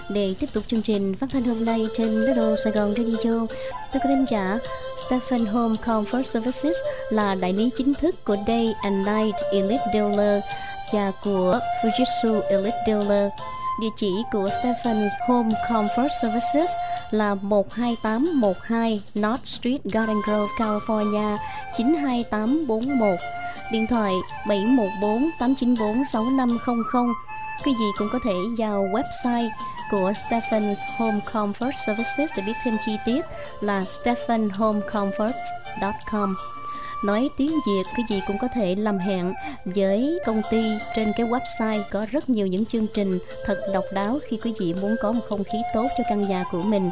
để tiếp tục chương trình phát thanh hôm nay trên Radio Sài Gòn Radio. Tôi có thính giả, Stephen Home Comfort Services là đại lý chính thức của Day and Night Elite Dealer và của Fujitsu Elite Dealer. Địa chỉ của Stephen's Home Comfort Services là 12812 North Street, Garden Grove, California 92841. Điện thoại 714 894 6500. Quý vị cũng có thể vào website của Stephen's Home Comfort Services để biết thêm chi tiết là stephenhomecomfort.com. Nói tiếng Việt, quý vị cũng có thể làm hẹn với công ty trên cái website, có rất nhiều những chương trình thật độc đáo khi quý vị muốn có một không khí tốt cho căn nhà của mình.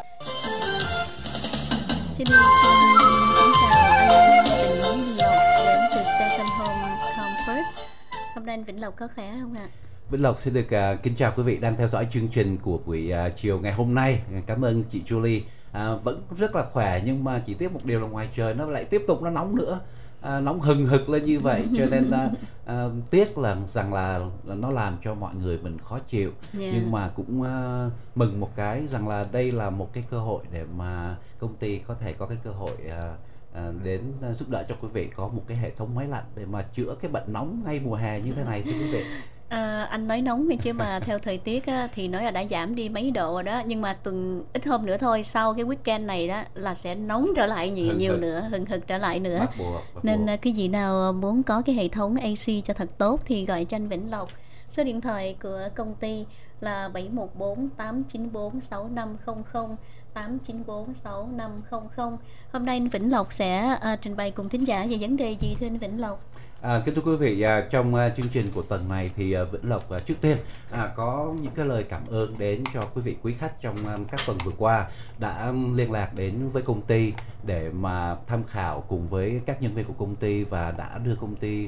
Xin chào anh Vĩnh Lộc đến từ Stephen Home Comfort. Hôm nay anh Vĩnh Lộc có khỏe không ạ? Vĩnh Lộc xin được kính chào quý vị đang theo dõi chương trình của buổi chiều ngày hôm nay. Cảm ơn chị Julie. Vẫn rất là khỏe, nhưng mà chỉ tiếc một điều là ngoài trời nó lại tiếp tục nó nóng nữa, nóng hừng hực lên như vậy, cho nên tiếc là rằng là nó làm cho mọi người mình khó chịu. Nhưng mà cũng mừng một cái rằng là đây là một cái cơ hội để mà công ty có thể có cái cơ hội đến giúp đỡ cho quý vị có một cái hệ thống máy lạnh để mà chữa cái bệnh nóng ngay mùa hè như thế này thưa quý vị. Anh nói nóng chứ mà theo thời tiết á, thì nói là đã giảm đi mấy độ rồi đó, nhưng mà tuần ít hôm nữa thôi, sau cái weekend này đó là sẽ nóng trở lại nhiều nữa, hừng hực trở lại nữa. Bắt buộc. Nên cái gì nào muốn có cái hệ thống AC cho thật tốt thì gọi cho anh Vĩnh Lộc. Số điện thoại của công ty là 714 894 6500 894 6500. Hôm nay anh Vĩnh Lộc sẽ trình bày cùng thính giả về vấn đề gì thưa anh Vĩnh Lộc? Kính thưa quý vị, trong chương trình của tuần này thì Vĩnh Lộc trước tiên có những cái lời cảm ơn đến cho quý vị quý khách trong các tuần vừa qua đã liên lạc đến với công ty để mà tham khảo cùng với các nhân viên của công ty và đã đưa công ty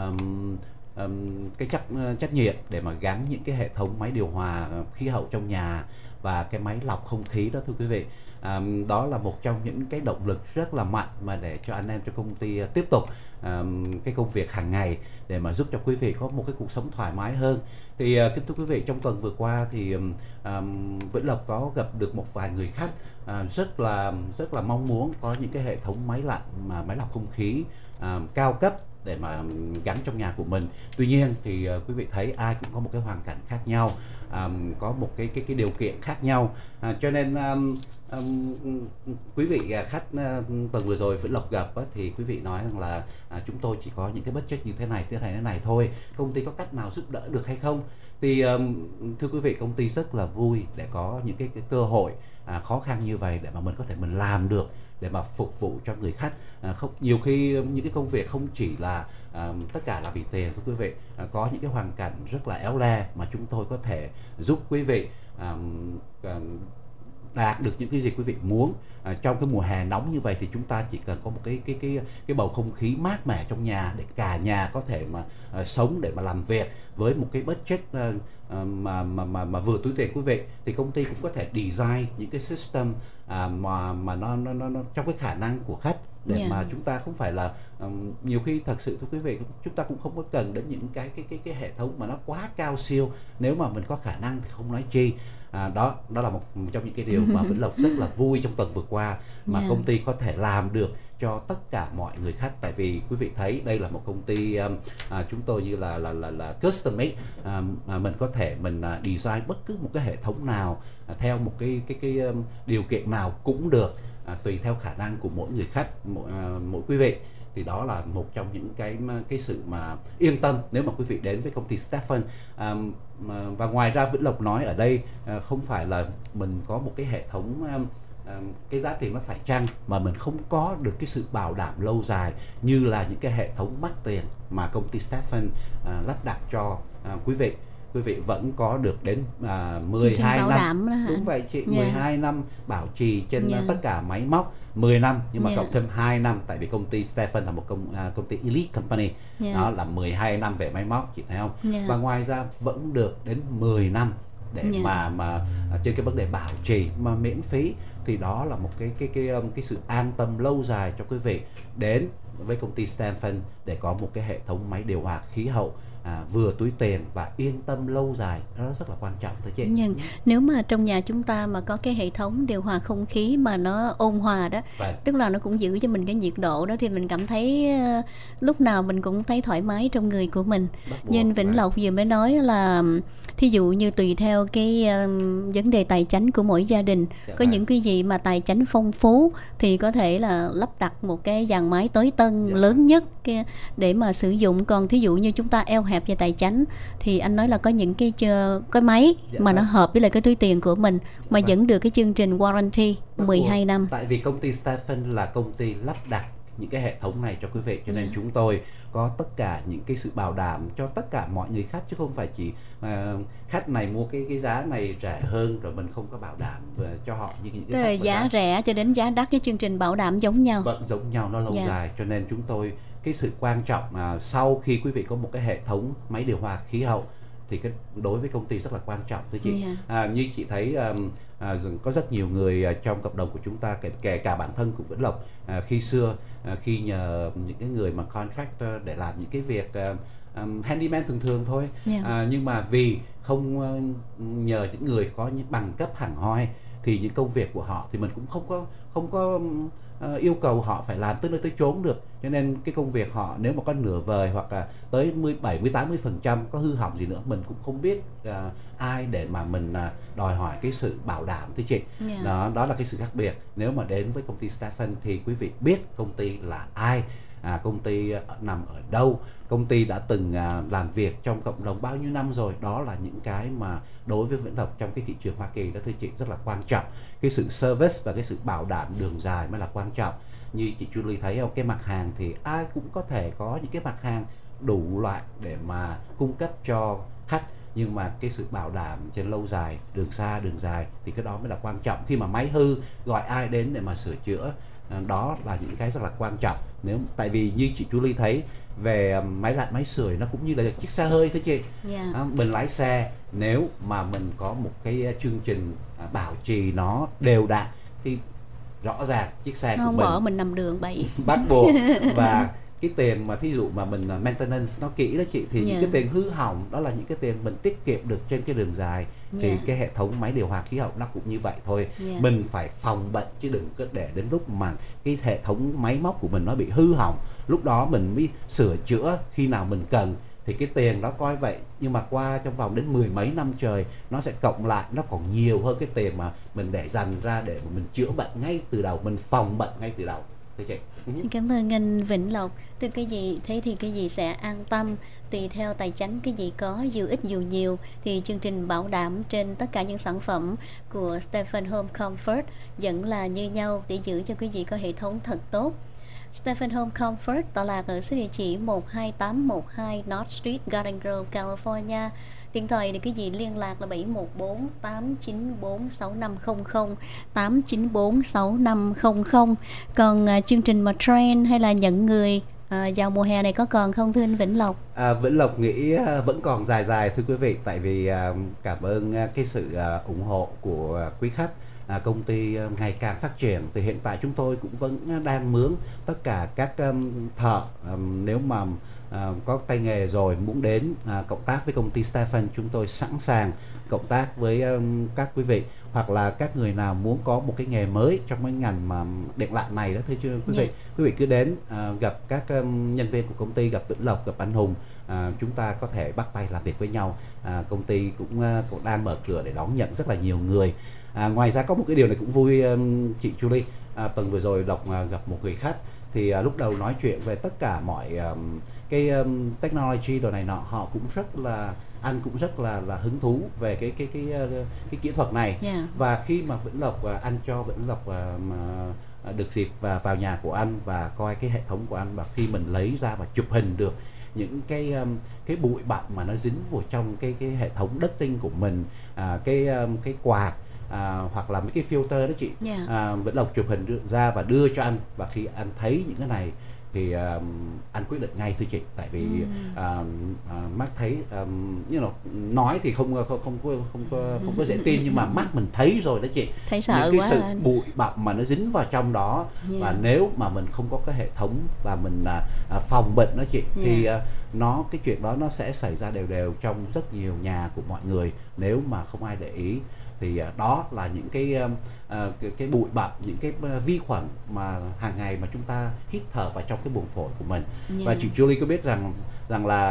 cái trách nhiệm để mà gắn những cái hệ thống máy điều hòa khí hậu trong nhà và cái máy lọc không khí đó thưa quý vị. Đó là một trong những cái động lực rất là mạnh mà để cho anh em trong công ty tiếp tục cái công việc hàng ngày để mà giúp cho quý vị có một cái cuộc sống thoải mái hơn. Thì kính thưa quý vị, trong tuần vừa qua thì Vĩnh Lộc có gặp được một vài người khách rất là mong muốn có những cái hệ thống máy lạnh mà máy lọc không khí cao cấp để mà gắn trong nhà của mình. Tuy nhiên thì quý vị thấy ai cũng có một cái hoàn cảnh khác nhau, có một cái điều kiện khác nhau, cho nên quý vị khách tuần vừa rồi Vĩnh Lộc gặp thì quý vị nói rằng là chúng tôi chỉ có những cái budget như thế này thôi, công ty có cách nào giúp đỡ được hay không? Thì thưa quý vị, công ty rất là vui để có những cái cơ hội khó khăn như vậy để mà mình có thể mình làm được để mà phục vụ cho người khách. Không, nhiều khi những cái công việc không chỉ là tất cả là vì tiền thưa quý vị, có những cái hoàn cảnh rất là éo le mà chúng tôi có thể giúp quý vị đạt được những cái gì quý vị muốn. Trong cái mùa hè nóng như vậy thì chúng ta chỉ cần có một cái bầu không khí mát mẻ trong nhà để cả nhà có thể mà sống để mà làm việc với một cái budget mà vừa túi tiền quý vị, thì công ty cũng có thể design những cái system mà nó trong cái khả năng của khách để mà chúng ta không phải là nhiều khi thật sự thưa quý vị, chúng ta cũng không có cần đến những cái hệ thống mà nó quá cao siêu, nếu mà mình có khả năng thì không nói chi. Đó là một trong những cái điều mà Vĩnh Lộc rất là vui trong tuần vừa qua mà công ty có thể làm được cho tất cả mọi người khách. Tại vì quý vị thấy đây là một công ty chúng tôi như là custom made, mình có thể mình design bất cứ một cái hệ thống nào theo một cái điều kiện nào cũng được, tùy theo khả năng của mỗi người khách, mỗi quý vị. Thì đó là một trong những cái sự mà yên tâm nếu mà quý vị đến với công ty Stephen. Và ngoài ra Vĩnh Lộc nói ở đây không phải là mình có một cái hệ thống cái giá tiền nó phải chăng mà mình không có được cái sự bảo đảm lâu dài như là những cái hệ thống mắc tiền mà công ty Stephen lắp đặt cho quý vị. Quý vị vẫn có được đến 12 năm. Đúng vậy chị, 12 năm bảo trì trên tất cả máy móc, 10 năm nhưng mà cộng thêm 2 năm tại vì công ty Stephen là một công ty elite company. Đó là 12 năm về máy móc, chị thấy không? Và ngoài ra vẫn được đến 10 năm để mà trên cái vấn đề bảo trì mà miễn phí. Thì đó là một cái sự an tâm lâu dài cho quý vị đến với công ty Stephen để có một cái hệ thống máy điều hòa khí hậu vừa túi tiền và yên tâm lâu dài, đó rất là quan trọng thôi chị. Nhưng nếu mà trong nhà chúng ta mà có cái hệ thống điều hòa không khí mà nó ôn hòa đó, tức là nó cũng giữ cho mình cái nhiệt độ đó, thì mình cảm thấy lúc nào mình cũng thấy thoải mái trong người của mình. Nhưng Vĩnh Lộc vừa mới nói là thí dụ như tùy theo cái vấn đề tài chính của mỗi gia đình, có những cái gì mà tài chính phong phú thì có thể là lắp đặt một cái dàn máy tối tân lớn nhất để mà sử dụng. Còn thí dụ như chúng ta eo hẹp về tài chính thì anh nói là có những cái máy mà nó hợp với lại cái túi tiền của mình mà vẫn được cái chương trình warranty 12 năm. Tại vì công ty Stephen là công ty lắp đặt những cái hệ thống này cho quý vị, cho nên chúng tôi có tất cả những cái sự bảo đảm cho tất cả mọi người khách, chứ không phải chỉ khách này mua cái giá này rẻ hơn rồi mình không có bảo đảm cho họ như những cái giá rẻ cho đến giá đắt, cái chương trình bảo đảm giống nhau. Vâng, giống nhau, nó lâu dài, cho nên chúng tôi cái sự quan trọng sau khi quý vị có một cái hệ thống máy điều hòa khí hậu thì đối với công ty rất là quan trọng thưa chị. Như chị thấy có rất nhiều người trong cộng đồng của chúng ta, kể cả bản thân của Vĩnh Lộc khi xưa khi nhờ những cái người mà contractor để làm những cái việc handyman thường thường thôi, nhưng mà vì không nhờ những người có những bằng cấp hẳn hoi thì những công việc của họ thì mình cũng không có yêu cầu họ phải làm tới nơi tới chốn được, cho nên cái công việc họ nếu mà có nửa vời hoặc là tới 70-80% có hư hỏng gì nữa mình cũng không biết ai để mà mình đòi hỏi cái sự bảo đảm thưa chị. Đó là cái sự khác biệt. Nếu mà đến với công ty Stephen thì quý vị biết công ty là ai, công ty nằm ở đâu, công ty đã từng làm việc trong cộng đồng bao nhiêu năm rồi. Đó là những cái mà đối với Vĩnh Lộc trong cái thị trường Hoa Kỳ đó thưa chị rất là quan trọng. Cái sự service và cái sự bảo đảm đường dài mới là quan trọng. Như chị Julie thấy không, cái mặt hàng thì ai cũng có thể có những cái mặt hàng đủ loại để mà cung cấp cho khách, nhưng mà cái sự bảo đảm trên lâu dài, đường xa đường dài thì cái đó mới là quan trọng. Khi mà máy hư gọi ai đến để mà sửa chữa, đó là những cái rất là quan trọng. Tại vì như chị Julie thấy về máy lạnh máy sưởi nó cũng như là chiếc xe hơi thôi chị. Mình lái xe nếu mà mình có một cái chương trình bảo trì nó đều đặn thì rõ ràng chiếc xe của mình bỏ mình nằm đường bậy bắt buộc. Và cái tiền mà thí dụ mà mình maintenance nó kỹ đó chị, thì những cái tiền hư hỏng đó là những cái tiền mình tiết kiệm được trên cái đường dài. Thì cái hệ thống máy điều hòa khí hậu nó cũng như vậy thôi. Mình phải phòng bệnh chứ đừng có để đến lúc mà cái hệ thống máy móc của mình nó bị hư hỏng, lúc đó mình mới sửa chữa khi nào mình cần. Thì cái tiền đó coi vậy, nhưng mà qua trong vòng đến 10 mấy năm trời nó sẽ cộng lại, nó còn nhiều hơn cái tiền mà mình để dành ra để mà mình chữa bệnh ngay từ đầu, mình phòng bệnh ngay từ đầu. Xin cảm ơn anh Vĩnh Lộc. Từ cái gì thế thì cái gì sẽ an tâm, tùy theo tài chính cái gì có, dù ít dù nhiều thì chương trình bảo đảm trên tất cả những sản phẩm của Stephen Home Comfort vẫn là như nhau để giữ cho quý vị có hệ thống thật tốt. Stephen Home Comfort tọa lạc ở số địa chỉ 12812 North Street, Garden Grove, California. Điện thoại để quý vị liên lạc là 714-894-6500, 894-6500. Còn chương trình mà train hay là nhận người vào mùa hè này có còn không thưa anh Vĩnh Lộc? Vĩnh Lộc nghĩ vẫn còn dài thưa quý vị, tại vì cảm ơn cái sự ủng hộ của quý khách. Công ty ngày càng phát triển thì hiện tại chúng tôi cũng vẫn đang mướn tất cả các thợ nếu mà có tay nghề rồi muốn đến cộng tác với công ty Stephen, chúng tôi sẵn sàng cộng tác với các quý vị, hoặc là các người nào muốn có một cái nghề mới trong cái ngành mà điện lạnh này đó thưa quý vị. Quý vị cứ đến gặp các nhân viên của công ty, gặp Vĩnh Lộc, gặp anh Hùng, chúng ta có thể bắt tay làm việc với nhau. Công ty cũng đang mở cửa để đón nhận rất là nhiều người. Ngoài ra có một cái điều này cũng vui chị Julie, tuần vừa rồi Lộc gặp một người khách thì lúc đầu nói chuyện về tất cả mọi cái technology đồ này nọ, họ cũng rất là là hứng thú về cái kỹ thuật này. Và khi mà Vĩnh Lộc anh cho Vĩnh Lộc được dịp vào nhà của anh và coi cái hệ thống của anh, và khi mình lấy ra và chụp hình được những cái bụi bặm mà nó dính vào trong cái hệ thống đất tinh của mình, cái quạt hoặc là mấy cái filter đó chị, Vĩnh Lộc chụp hình ra và đưa cho anh, và khi anh thấy những cái này thì anh quyết định ngay thưa chị, tại vì mắt thấy nói thì không có dễ tin, nhưng mà mắt mình thấy rồi đó chị, thấy sợ những cái quá sự anh. bụi bặm mà nó dính vào trong đó, và nếu mà mình không có cái hệ thống và mình phòng bệnh đó chị, thì cái chuyện đó nó sẽ xảy ra đều đều trong rất nhiều nhà của mọi người nếu mà không ai để ý. Thì đó là những cái bụi bặm, những cái vi khuẩn mà hàng ngày mà chúng ta hít thở vào trong cái buồng phổi của mình. Và chị Julie có biết rằng là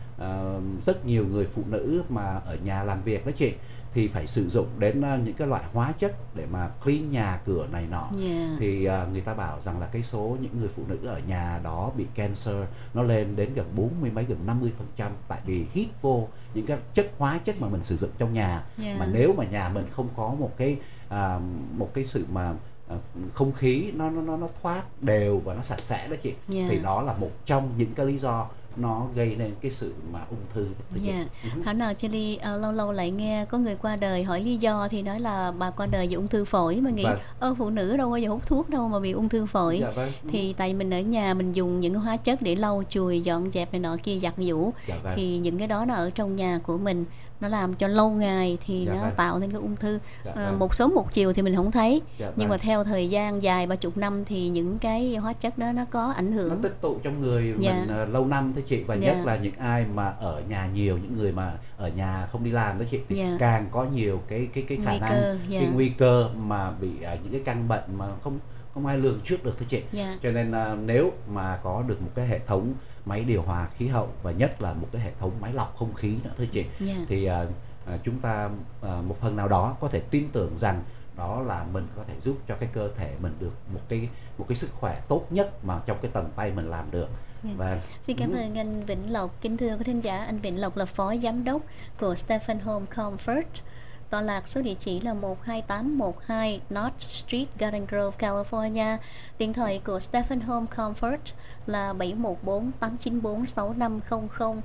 rất nhiều người phụ nữ mà ở nhà làm việc đó chị, thì phải sử dụng đến những cái loại hóa chất để mà clean nhà cửa này nọ. Thì người ta bảo rằng là cái số những người phụ nữ ở nhà đó bị cancer nó lên đến gần 40 mấy, gần 50%, tại vì hít vô những cái hóa chất mà mình sử dụng trong nhà. Mà nếu mà nhà mình không có một cái sự mà không khí nó thoát đều và nó sạch sẽ đó chị, thì đó là một trong những cái lý do nó gây nên cái sự mà ung thư. Thảo nào Chely lâu lâu lại nghe có người qua đời hỏi lý do thì nói là bà qua đời vì ung thư phổi, mà nghĩ phụ nữ đâu bao giờ hút thuốc đâu mà bị ung thư phổi. Thì tại mình ở nhà mình dùng những hóa chất để lau chùi dọn dẹp này nọ kia, giặt giũ, thì những cái đó nó ở trong nhà của mình, nó làm cho lâu ngày thì nó tạo nên cái ung thư. Một sớm một chiều thì mình không thấy, nhưng mà theo thời gian dài 30 năm thì những cái hóa chất đó nó có ảnh hưởng, nó tích tụ trong người mình lâu năm thôi chị. Và nhất là những ai mà ở nhà nhiều, những người mà ở nhà không đi làm đó chị, thì càng có nhiều cái khả năng cái nguy cơ mà bị những cái căn bệnh mà không ai lường trước được thôi chị. Cho nên nếu mà có được một cái hệ thống máy điều hòa khí hậu, và nhất là một cái hệ thống máy lọc không khí nữa thôi chị, thì chúng ta một phần nào đó có thể tin tưởng rằng đó là mình có thể giúp cho cái cơ thể mình được một cái sức khỏe tốt nhất mà trong cái tầm tay mình làm được. Và xin cảm ơn anh Vĩnh Lộc. Kính thưa quý thính giả, anh Vĩnh Lộc là phó giám đốc của Stephen Home Comfort, tọa lạc số địa chỉ là 12812 North Street, Garden Grove, California. Điện thoại của Stephen Home Comfort là 714-894-6500,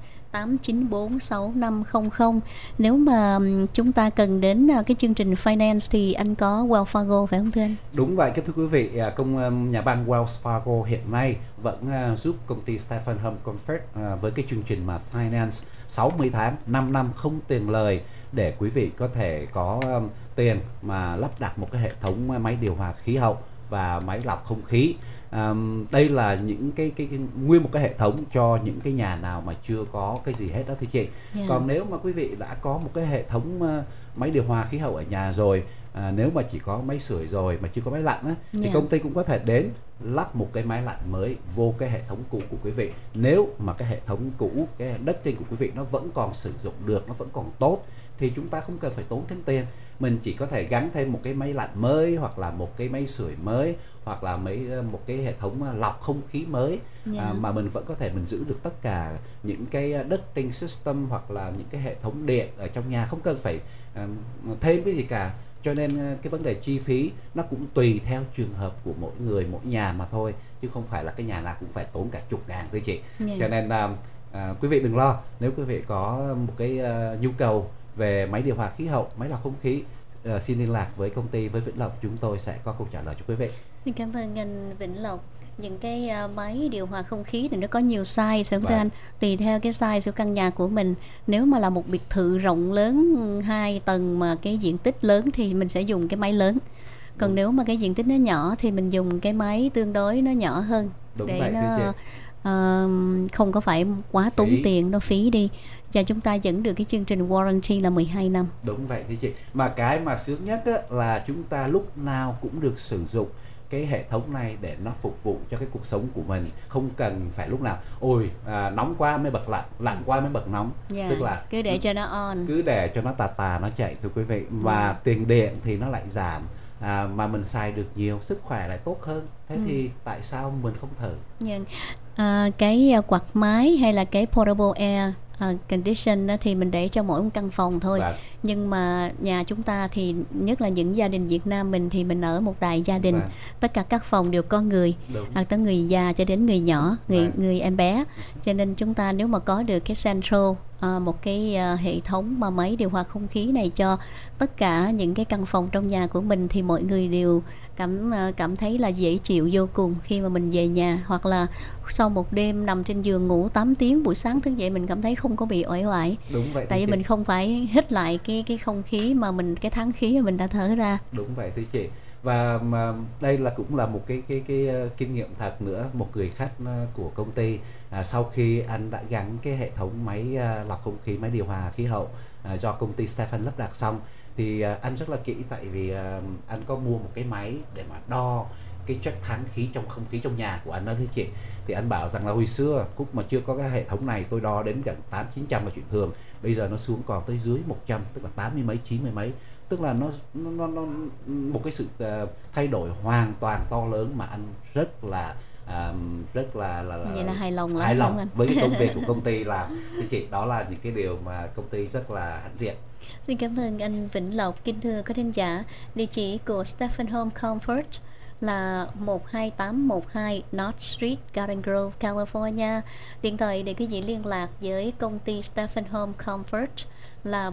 894-6500. Nếu mà chúng ta cần đến cái chương trình finance thì anh có Wells Fargo phải không thưa anh? Đúng vậy, kính thưa quý vị, nhà băng Wells Fargo hiện nay vẫn giúp công ty Stephen Home Comfort với cái chương trình mà finance 60 tháng 5 năm không tiền lời, để quý vị có thể có tiền mà lắp đặt một cái hệ thống máy điều hòa khí hậu và máy lọc không khí. Đây là những cái nguyên một cái hệ thống cho những cái nhà nào mà chưa có cái gì hết đó thưa chị. Còn nếu mà quý vị đã có một cái hệ thống máy điều hòa khí hậu ở nhà rồi, nếu mà chỉ có máy sưởi rồi mà chưa có máy lạnh á, thì công ty cũng có thể đến lắp một cái máy lạnh mới vô cái hệ thống cũ của quý vị. Nếu mà cái hệ thống cũ, cái đất trên của quý vị nó vẫn còn sử dụng được, nó vẫn còn tốt, thì chúng ta không cần phải tốn thêm tiền. Mình chỉ có thể gắn thêm một cái máy lạnh mới, hoặc là một cái máy sưởi mới, hoặc là một cái hệ thống lọc không khí mới, mà mình vẫn có thể mình giữ được tất cả những cái ducting system hoặc là những cái hệ thống điện ở trong nhà, không cần phải thêm cái gì cả. Cho nên cái vấn đề chi phí nó cũng tùy theo trường hợp của mỗi người, mỗi nhà mà thôi, chứ không phải là cái nhà nào cũng phải tốn cả chục ngàn thưa chị. Cho nên quý vị đừng lo, nếu quý vị có một cái nhu cầu về máy điều hòa khí hậu, máy lọc không khí, xin liên lạc với công ty, với Vĩnh Lộc, chúng tôi sẽ có câu trả lời cho quý vị. Xin cảm ơn anh Vĩnh Lộc. Những cái máy điều hòa không khí này nó có nhiều size phải không thưa anh? Tùy theo cái size của căn nhà của mình. Nếu mà là một biệt thự rộng lớn 2 tầng mà cái diện tích lớn thì mình sẽ dùng cái máy lớn. Còn nếu mà cái diện tích nó nhỏ thì mình dùng cái máy tương đối nó nhỏ hơn. Đúng để vậy, nó không có phải quá tốn tiền, nó phí đi. Và chúng ta vẫn được cái chương trình warranty là 12 năm. Đúng vậy thưa chị. Mà cái mà sướng nhất á, là chúng ta lúc nào cũng được sử dụng cái hệ thống này để nó phục vụ cho cái cuộc sống của mình, không cần phải lúc nào nóng quá mới bật lạnh, lạnh quá mới bật nóng. Tức là cứ để cho nó on, cứ để cho nó tà nó chạy thưa quý vị. Và tiền điện thì nó lại giảm, mà mình xài được nhiều, sức khỏe lại tốt hơn. Thế thì tại sao mình không thử? cái quạt máy hay là cái portable air condition á, thì mình để cho mỗi một căn phòng thôi. Vâng. Nhưng mà nhà chúng ta thì nhất là những gia đình Việt Nam mình thì mình ở một đại gia đình. Vâng. Tất cả các phòng đều có người, Đúng. từ người già cho đến người nhỏ, Vâng. người em bé. Cho nên chúng ta nếu mà có được cái central, một cái hệ thống mà máy điều hòa không khí này cho tất cả những cái căn phòng trong nhà của mình, thì mọi người đều cảm thấy là dễ chịu vô cùng khi mà mình về nhà. Hoặc là sau một đêm nằm trên giường ngủ 8 tiếng, buổi sáng thức dậy mình cảm thấy không có bị uể oải. Đúng vậy. Tại vì mình không phải hít lại cái không khí mà cái tháng khí mà mình đã thở ra. Đúng vậy thưa chị. Và mà đây là cũng là một cái kinh nghiệm thật nữa. Một người khách của công ty, sau khi anh đã gắn cái hệ thống máy lọc không khí, máy điều hòa khí hậu do công ty Stephan lắp đặt xong, thì anh rất là kỹ, tại vì anh có mua một cái máy để mà đo cái chất thắng khí trong không khí trong nhà của anh đó thưa chị. Thì anh bảo rằng là hồi xưa lúc mà chưa có cái hệ thống này tôi đo đến gần 800-900 là chuyện thường, bây giờ nó xuống còn tới dưới 100, tức là 80 mấy 90 mấy, tức là nó một cái sự thay đổi hoàn toàn to lớn mà anh rất là Vậy là hài lòng lắm, hài lòng anh? với cái công việc của công ty làm. Thì chị, đó là những cái điều mà công ty rất là hãnh diện. Xin cảm ơn anh Vĩnh Lộc. Kính thưa quý thính giả, địa chỉ của Stephan Home Comfort là 12812 North Street, Garden Grove, California. Điện thoại để quý vị liên lạc với công ty Stephan Home Comfort là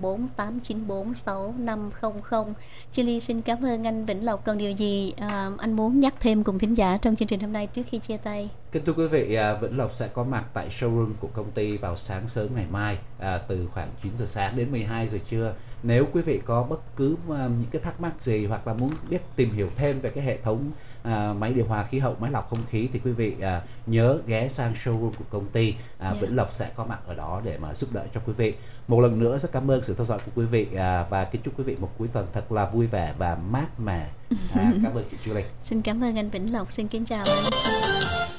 714-894-6500. Chili xin cảm ơn anh Vĩnh Lộc. Còn điều gì anh muốn nhắc thêm cùng thính giả trong chương trình hôm nay trước khi chia tay? Kính thưa quý vị, Vĩnh Lộc sẽ có mặt tại showroom của công ty vào sáng sớm ngày mai, từ khoảng 9 giờ sáng đến 12 giờ trưa. Nếu quý vị có bất cứ những cái thắc mắc gì hoặc là muốn biết tìm hiểu thêm về cái hệ thống máy điều hòa khí hậu, máy lọc không khí, thì quý vị nhớ ghé sang showroom của công ty. Vĩnh Lộc sẽ có mặt ở đó để mà giúp đỡ cho quý vị. Một lần nữa rất cảm ơn sự theo dõi của quý vị, và kính chúc quý vị một cuối tuần thật là vui vẻ và mát mẻ. Cảm ơn chị Julie. Xin cảm ơn anh Vĩnh Lộc. Xin kính chào anh.